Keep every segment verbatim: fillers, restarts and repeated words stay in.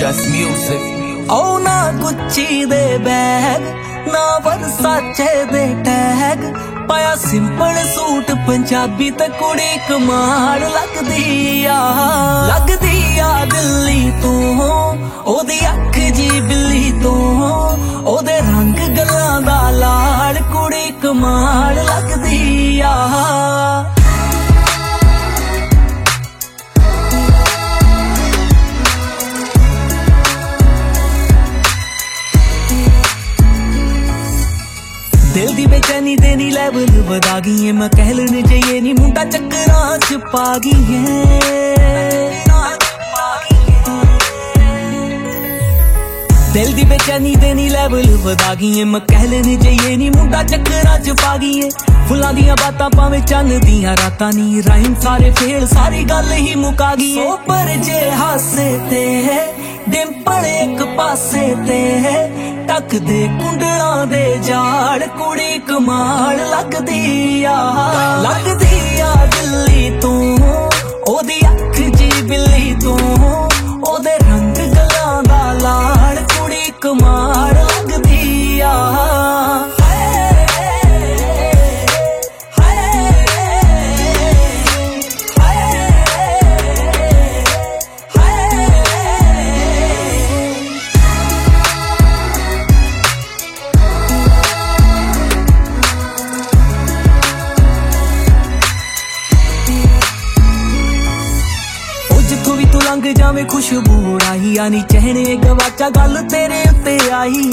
Just music. ओ ना Gucci दे bag ना वर्साचे दे टैग पाया सिंपल सूट पंजाबी ते कुड़ी कमाल लगदी आ लगदी आ दिल्ली तू ओदी अख जी बिल्ली तू ओदे रंग गल्लां दा लाल कुड़ी कमाल लगदी आ दिल दी बेचैनी देनी लेवल वधा गई है मैं कह लेने चाहिए नी मुंडा चक्करां च पा गई है दिल दी बेचैनी देनी लेवल वधा गई है मैं कह लेने चाहिए नी मुंडा चक्करां च पा गई है फुल्लां दियां बातां भावें चन्न दियां रातां नी राइम सारे फेल सारी गल ही मुका गई है पर जे हासे ते डिंपल एक पासे ते टक दे कुंडलां दे जाड़ कुड़ी कमाल लगदी आ लगदी आ दिल्ली तू ओदी अख जी बिल्ली तू ओदे रंग गल्लां दा लाल कुड़ी कमाल लगदी आ लंघ जावे खुशबू उड़ाई आनी चहने गवाचा गल तेरे उत्ते आई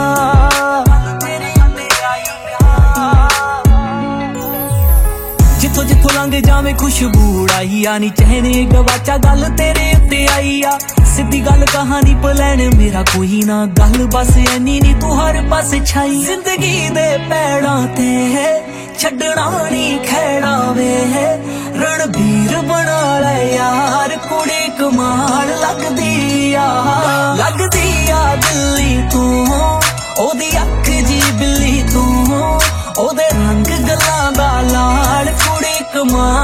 जिथों जिथों लंघ जावे खुशबू उड़ाई आनी चहने गवाचा गल तेरे उत्ते आई आ सिद्धी गल कहानी प्लैन मेरा कोई ना गल बस ऐनी नी तू हर पासे छाई जिंदगी दे पैड़ां ते छड्डना नी खैड़ा वे रणबीर बना ले यार कुड़ी कमाल लगदी आ लगदी आ दिल्ली तू ओदी अख जी बिल्ली तू ओदे रंग गल्लां दा लाल कुड़ी कमाल